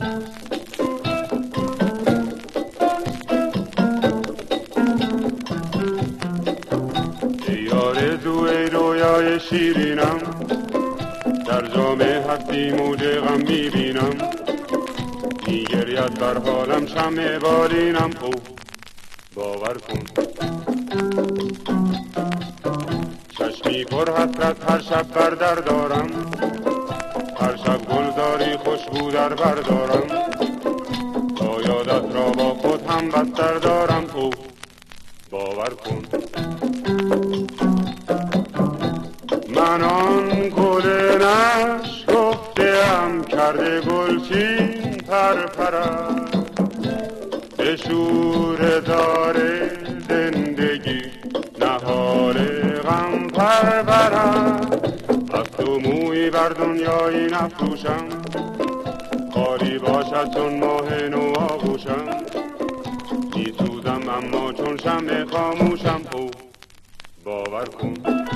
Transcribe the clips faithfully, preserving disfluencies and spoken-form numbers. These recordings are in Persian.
ای آرزو ای رویای شیرینم، در جام هستی موج غم میبینم، میگرید بر حالم شمع بالینم. او باور کن چشمی پر حسرت هر شب بر در دارم، هر شب گلزاری خوشبو در بر دارم، تا یادت را با خود هم بستر دارم. او باور کن من آن گل نشکفته‌ام کرده گلچین پرپرم، به شور دار زندگی نهال غم پرورم. از تو موی بر دنیایی نفروشم، خالی باشد چون ماه نو آغوشم، می سوزم اما چون شمع خاموشم. او باور کن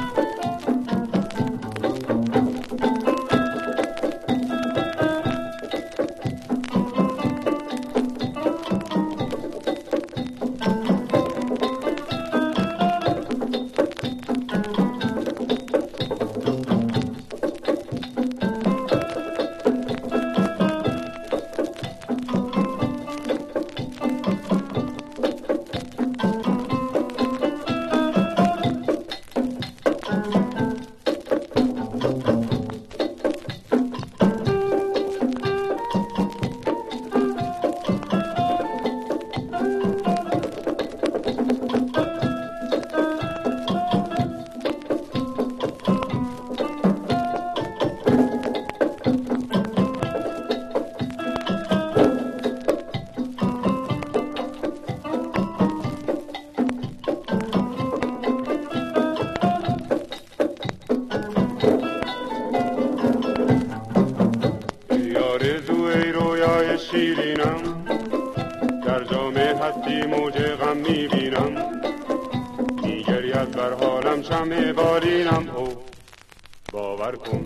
شیرینم، در جام هستی موج غم میبینم، میگرید بر حالم شمع بالینم. او باور کن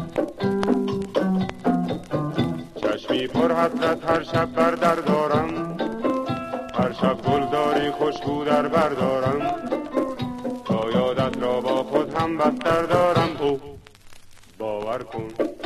چشمی پر حسرت هر شب بر در دارم، هر شب گلزاری خوشبو در بر دارم، تا یادت را با خود هم بستر دارم. او باور کن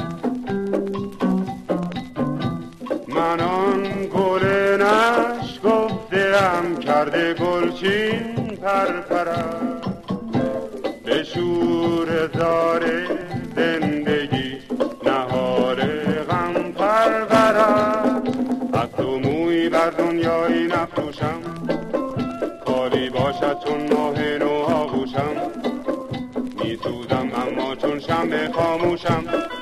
من آن گل نشکفته‌ام کرده گلچین پرپرم، به شور زار زندگی نهال غم پرورم. از تو موی بر دنیایی نفروشم، خالی باشد چون ماه نو آغوشم، می سوزم اما چون شمع خاموشم.